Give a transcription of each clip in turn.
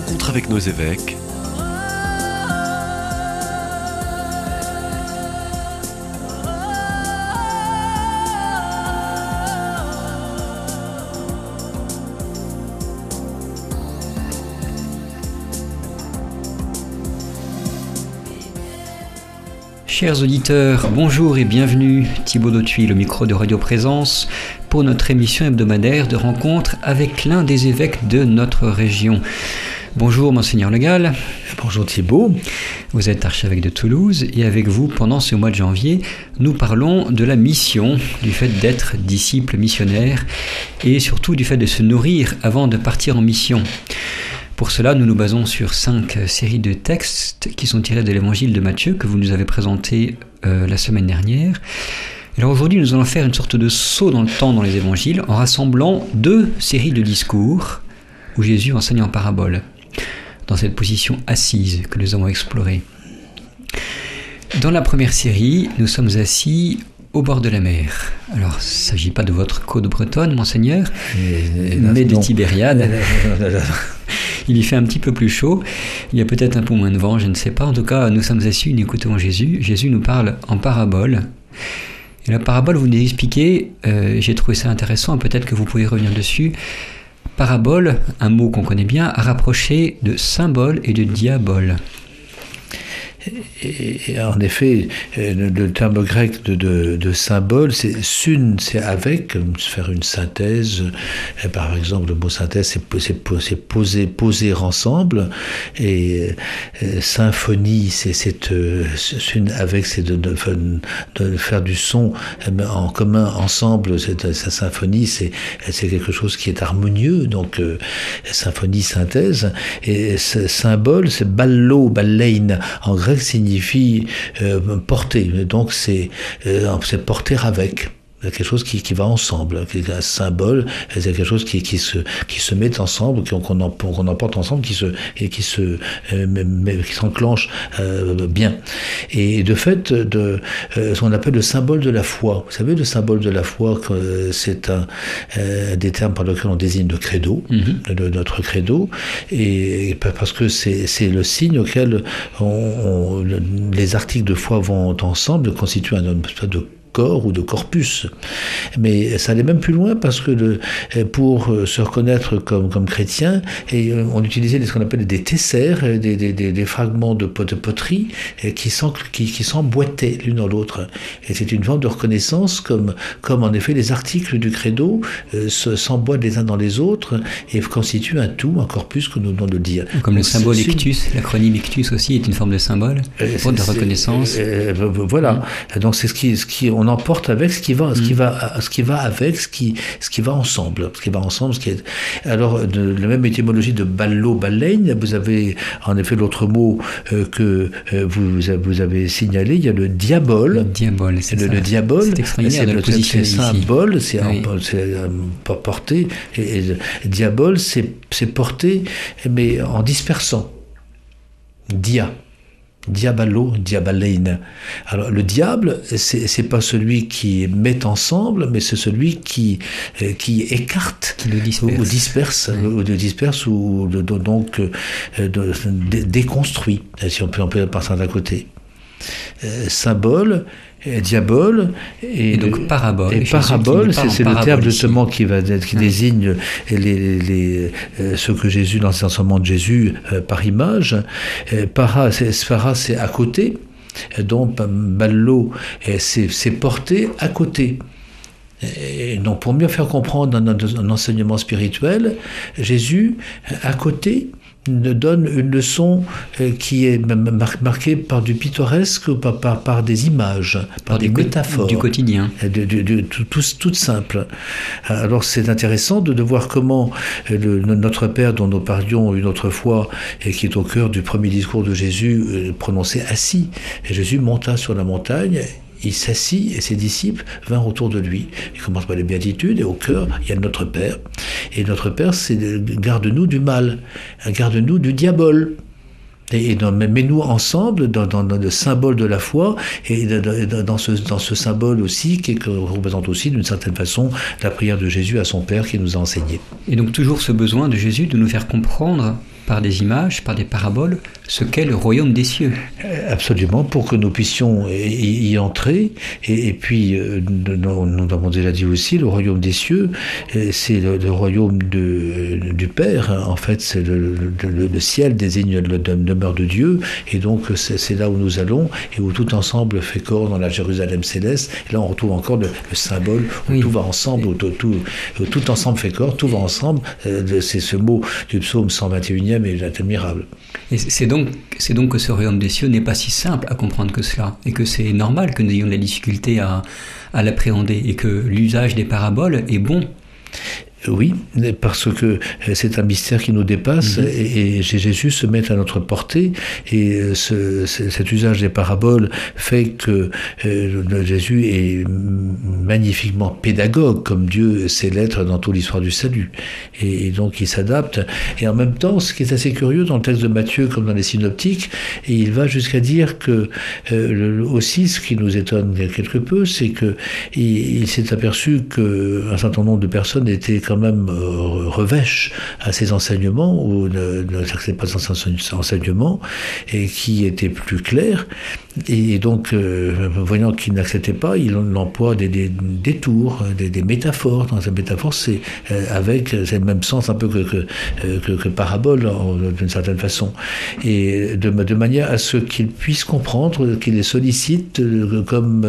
rencontre avec nos évêques. Chers auditeurs, bonjour et bienvenue. Thibaut Dautuil, le micro de Radio Présence, pour notre émission hebdomadaire de rencontre avec l'un des évêques de notre région. Bonjour Monseigneur Le Gall. Bonjour Thibaut. Vous êtes archevêque de Toulouse et avec vous, pendant ce mois de janvier, nous parlons de la mission, du fait d'être disciple missionnaire et surtout du fait de se nourrir avant de partir en mission. Pour cela, nous nous basons sur 5 séries de textes qui sont tirés de l'évangile de Matthieu que vous nous avez présenté la semaine dernière. Alors aujourd'hui, nous allons faire une sorte de saut dans le temps dans les évangiles en rassemblant 2 séries de discours où Jésus enseigne en parabole, dans cette position assise que nous avons explorée. Dans la première série, nous sommes assis au bord de la mer. Alors, il ne s'agit pas de votre côte bretonne, Monseigneur, mais de Tibériade. Il y fait un petit peu plus chaud, il y a peut-être un peu moins de vent, je ne sais pas. En tout cas, nous sommes assis, nous écoutons Jésus. Jésus nous parle en parabole. Et la parabole, vous nous expliquez, j'ai trouvé ça intéressant, peut-être que vous pouvez revenir dessus. Parabole, un mot qu'on connaît bien, à rapprocher de symbole et de diabole. Et en effet, le terme grec de symbole, c'est sun, c'est avec, faire une synthèse. Par exemple, le mot synthèse, c'est poser ensemble. Et symphonie, c'est sun avec, c'est de faire du son en commun ensemble. Sa symphonie, c'est quelque chose qui est harmonieux. Donc symphonie, synthèse. Et symbole, c'est ballo, ballein en grec, signifie porter, donc c'est porter avec. C'est quelque chose qui va ensemble, un symbole, c'est quelque chose qui se met ensemble, qu'on emporte ensemble, qui s'enclenche bien. Et de fait, ce qu'on appelle le symbole de la foi. Vous savez, le symbole de la foi, c'est un des termes par lesquels on désigne le credo, notre credo, et parce que c'est le signe auquel les articles de foi vont ensemble, constituent un espèce de corps ou de corpus. Mais ça allait même plus loin parce que pour se reconnaître comme chrétien, et on utilisait ce qu'on appelle des tessères, des fragments de poterie qui s'emboîtaient l'une dans l'autre. Et c'est une forme de reconnaissance comme en effet les articles du credo s'emboîtent les uns dans les autres et constituent un tout, un corpus que nous venons de dire. Comme donc, le symbole ictus, l'acronyme ictus aussi est une forme de symbole, de reconnaissance. Voilà. Donc c'est ce qui on emporte avec ce qui va avec ce qui va ensemble, alors la même étymologie de ballo, ballein. Vous avez en effet l'autre mot que vous avez signalé, il y a le diabole. Le diabole, c'est ça. Le diabole, c'est extraordinaire de le positionner ici. C'est symbole, c'est porter, et diabole, c'est porter, mais en dispersant. Diaballo, diabalein. Alors le diable, c'est pas celui qui met ensemble, mais c'est celui qui écarte, qui le disperse, ou déconstruit, si on peut passer d'un côté. Symbole, diabole et donc parabole. Et parabole, c'est le terme justement qui désigne ce que Jésus, dans l'enseignement de Jésus, par image. Para, c'est à côté. Donc ballo, c'est porter à côté. Et donc pour mieux faire comprendre un enseignement spirituel, Jésus, à côté, donne une leçon qui est marquée par du pittoresque, par des images, par des métaphores. Du quotidien. Tout simple. Alors c'est intéressant de voir comment notre Père, dont nous parlions une autre fois, et qui est au cœur du premier discours de Jésus, prononcé assis. Et Jésus monta sur la montagne, il s'assit et ses disciples vinrent autour de lui. Il commence par les béatitudes et au cœur, il y a notre Père. Et notre Père, c'est garde-nous du mal, garde-nous du diabole. Et mets-nous ensemble dans le symbole de la foi et dans ce symbole aussi qui représente aussi d'une certaine façon la prière de Jésus à son Père qui nous a enseigné. Et donc toujours ce besoin de Jésus de nous faire comprendre par des images, par des paraboles, ce qu'est le royaume des cieux. Absolument, pour que nous puissions y entrer. Et puis, nous avons déjà dit aussi, le royaume des cieux, c'est le royaume du Père. En fait, c'est le ciel désigne la demeure de Dieu. Et donc, c'est là où nous allons et où tout ensemble fait corps dans la Jérusalem céleste. Et là, on retrouve encore le symbole où tout va ensemble, où tout ensemble fait corps, tout va ensemble. C'est ce mot du psaume 121e et est admirable. Et c'est donc que ce royaume des cieux n'est pas si simple à comprendre que cela, et que c'est normal que nous ayons de la difficulté à l'appréhender, et que l'usage des paraboles est bon. Oui, parce que c'est un mystère qui nous dépasse et Jésus se met à notre portée et cet usage des paraboles fait que Jésus est magnifiquement pédagogue comme Dieu sait l'être dans toute l'histoire du salut et donc il s'adapte et en même temps ce qui est assez curieux dans le texte de Matthieu comme dans les synoptiques et il va jusqu'à dire que aussi ce qui nous étonne quelque peu c'est que il s'est aperçu qu'un certain nombre de personnes étaient quand même revêches à ces enseignements ou n'acceptaient pas ces enseignements et qui étaient plus clairs et donc voyant qu'ils n'acceptaient pas il emploie des détours, des métaphores. Dans ces métaphores c'est le même sens un peu que parabole d'une certaine façon et de manière à ce qu'ils puissent comprendre qu'il les sollicite comme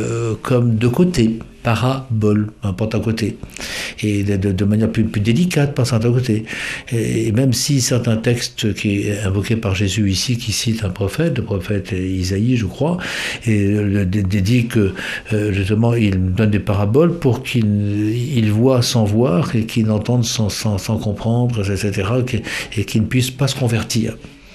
de côté. Parabole, n'importe à côté, et de manière plus délicate par certains côtés. Et même si certains textes qui est invoqué par Jésus ici, qui cite un prophète, le prophète Isaïe, je crois, et dit que justement il donne des paraboles pour qu'il voit sans voir et qu'il entende sans comprendre, etc., et qu'il ne puisse pas se convertir.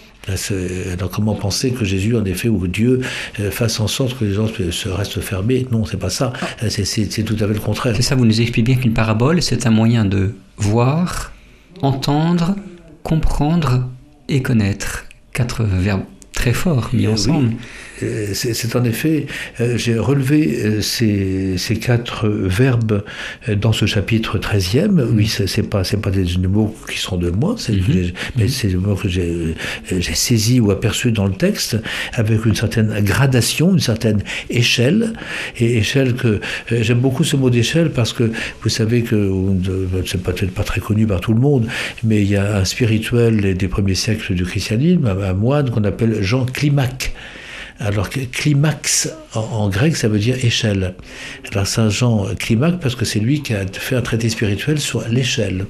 Alors comment penser que Jésus, en effet, ou Dieu fasse en sorte que les gens se restent fermés? Non, c'est pas ça. C'est tout à fait le contraire. C'est ça, vous nous expliquez bien qu'une parabole, c'est un moyen de voir, entendre, comprendre et connaître. 4 verbes très forts mis ensemble. Oui. C'est en effet, j'ai relevé ces 4 verbes dans ce chapitre 13e. Oui, c'est pas des mots qui sont de moi, mais c'est des mots que j'ai saisis ou aperçus dans le texte avec une certaine gradation, une certaine échelle. Et échelle que j'aime beaucoup ce mot d'échelle parce que vous savez que c'est peut-être pas très connu par tout le monde, mais il y a un spirituel des premiers siècles du christianisme, un moine qu'on appelle Jean Climac. Alors que climax en grec ça veut dire échelle. Alors Saint Jean Climac parce que c'est lui qui a fait un traité spirituel sur l'échelle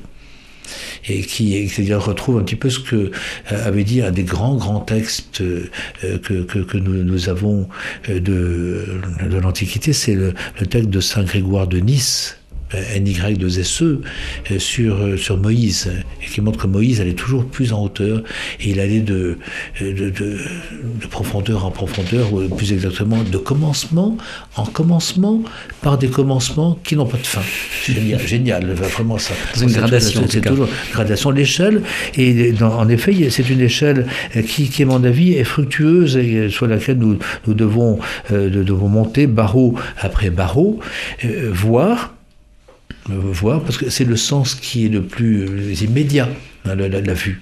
et qui retrouve un petit peu ce que avait dit un des grands textes que nous avons de l'Antiquité, c'est le texte de Saint Grégoire de Nice. NY2SE sur Moïse et qui montre que Moïse allait toujours plus en hauteur et il allait de profondeur en profondeur ou plus exactement de commencement en commencement par des commencements qui n'ont pas de fin. Génial, vraiment ça. C'est une gradation. C'est toujours gradation de l'échelle et en effet c'est une échelle qui à mon avis est fructueuse et sur laquelle nous devons monter barreau après barreau, voir parce que c'est le sens qui est le plus immédiat, la vue.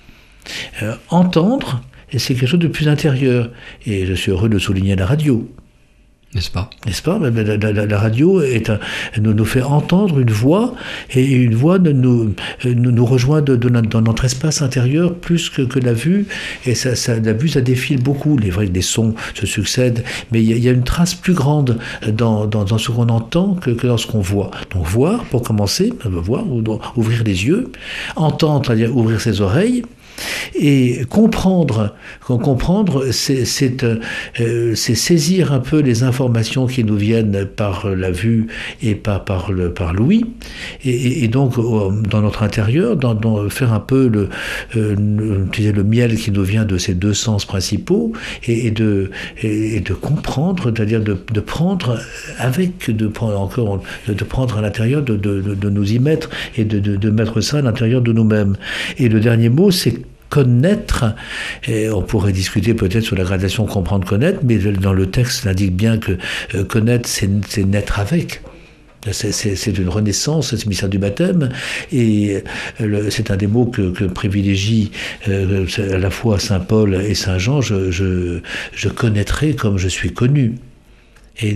Entendre, et c'est quelque chose de plus intérieur. Et je suis heureux de souligner la radio. N'est-ce pas ? La radio nous fait entendre une voix, et une voix nous rejoint dans notre espace intérieur plus que la vue, et la vue ça défile beaucoup, il est vrai que les sons se succèdent, mais il y a une trace plus grande dans ce qu'on entend que dans ce qu'on voit. Donc voir, pour commencer, voir, ouvrir les yeux, entendre, c'est-à-dire ouvrir ses oreilles, et comprendre, c'est saisir un peu les informations qui nous viennent par la vue et par l'ouïe, et donc dans notre intérieur, faire un peu le miel qui nous vient de ces 2 sens principaux, et de comprendre, c'est-à-dire de prendre à l'intérieur, de nous y mettre et de mettre ça à l'intérieur de nous-mêmes. Et le dernier mot, c'est connaître, et on pourrait discuter peut-être sur la gradation comprendre, connaître, mais dans le texte, on indique bien que connaître, c'est naître avec. C'est une renaissance, c'est le mystère du baptême, et c'est un des mots que privilégie à la fois saint Paul et saint Jean. Je connaîtrai comme je suis connu. Et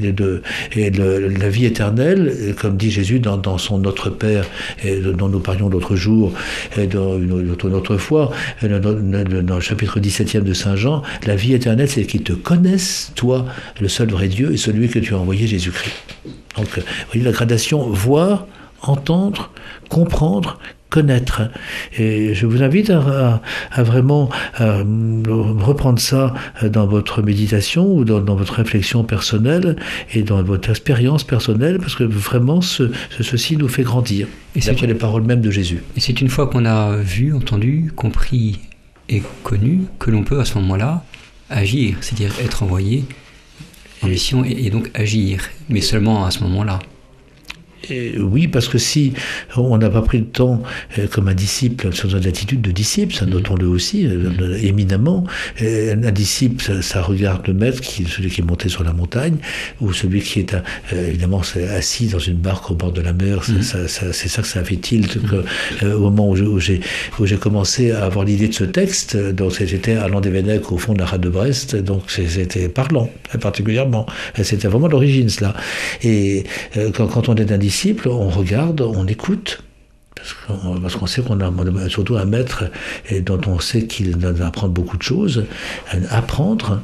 la vie éternelle, comme dit Jésus dans son Notre Père, dont nous parlions l'autre jour, dans une autre fois, dans le chapitre 17e de Saint Jean, la vie éternelle, c'est qu'ils te connaissent, toi, le seul vrai Dieu, et celui que tu as envoyé, Jésus-Christ. Donc, vous voyez la gradation, voir, entendre, comprendre, connaître. Et je vous invite à vraiment reprendre ça dans votre méditation ou dans votre réflexion personnelle et dans votre expérience personnelle, parce que vraiment ceci nous fait grandir. Et c'est les paroles mêmes de Jésus. Et c'est une fois qu'on a vu, entendu, compris et connu que l'on peut à ce moment-là agir, c'est-à-dire être envoyé en mission et donc agir, mais seulement à ce moment-là. Oui, parce que si on n'a pas pris le temps, comme un disciple, sur une attitude de disciple, ça notons-le aussi, éminemment, un disciple, ça regarde le maître, celui qui est monté sur la montagne, ou celui qui est, évidemment, assis dans une barque au bord de la mer. C'est ça que ça fait tilt, au moment où j'ai commencé à avoir l'idée de ce texte, donc j'étais à Landévennec, au fond de la rade de Brest, donc c'était parlant, particulièrement. C'était vraiment l'origine, cela. Et quand on est un disciple, on regarde, on écoute, parce qu'on sait qu'on a surtout un maître et dont on sait qu'il va apprendre beaucoup de choses. Apprendre,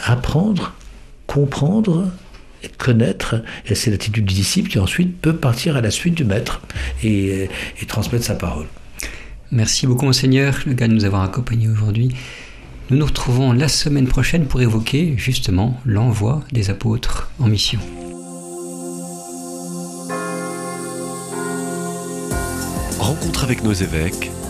comprendre, et connaître, et c'est l'attitude du disciple qui ensuite peut partir à la suite du maître et transmettre sa parole. Merci beaucoup, Monseigneur Le Gall, de nous avoir accompagnés aujourd'hui. Nous nous retrouvons la semaine prochaine pour évoquer justement l'envoi des apôtres en mission. Rencontre avec nos évêques,